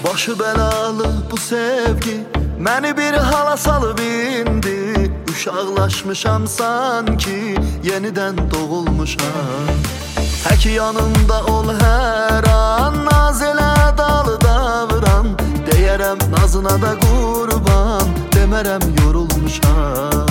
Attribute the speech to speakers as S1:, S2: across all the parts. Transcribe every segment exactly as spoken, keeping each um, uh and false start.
S1: Başı belalı bu sevgi məni bir hala salıb indi. Uşaqlaşmışam sanki yenidən doğulmuşam. Tək yanımda ol hər an, naz elə dalı davran. Deyərəm nazına da qurban, demərəm yorulmuşam.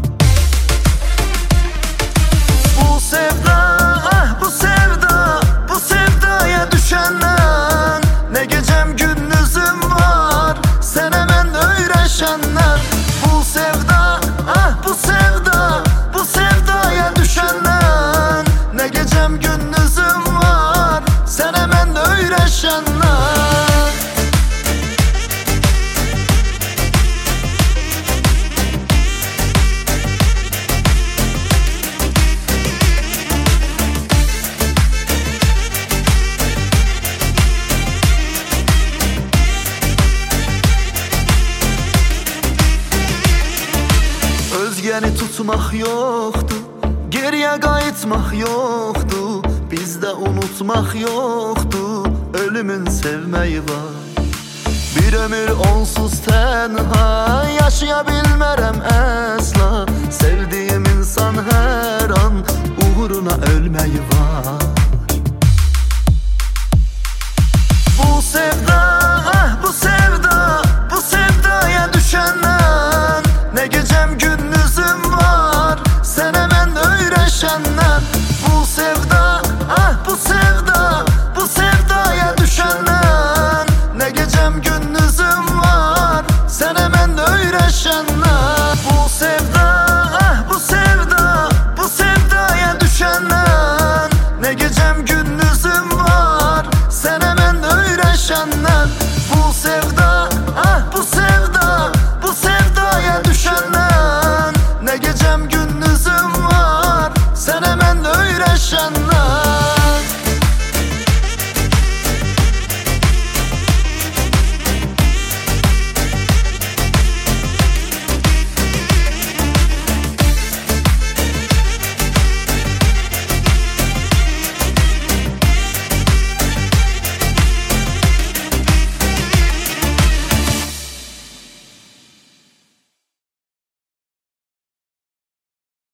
S1: Bu sevda, ah bu sevda, bu sevdaya düşəndən nə gecəm gündüzüm var, sənə mən öyrəşəndən. Bu sevda, ah bu sevda, bu sevdaya düşəndən nə gecəm gündüzüm var, sənə mən öyrəşəndən. Özgəni tutmaq yoxdur, geriyə qayıtmaq yoxdur. Bizdə unutmaq yoxdur, ölümün sevməyi var. Bir ömür onsuz tənha yaşaya bilmərəm əsla. Sevdiyim insan hər an uğruna ölməyi var. Bu sevda, ah bu sevda, bu sevdaya düşəndən nə gecəm gündüzüm var, sənə mən öyrəşəndən. Bu sevda, ah bu sevda, bu sevdaya düşəndən nə gecəm gündüzüm var, sənə mən öyrəşəndən. Bu sevda, ah bu sevda, bu sevdaya düşəndən nə gecəm gündüzüm var, sənə mən öyrəşəndən. Bu sevda, ah bu sevda, bu sevdaya düşəndən nə gecəm gündüzüm var, sənə mən öyrəşəndən.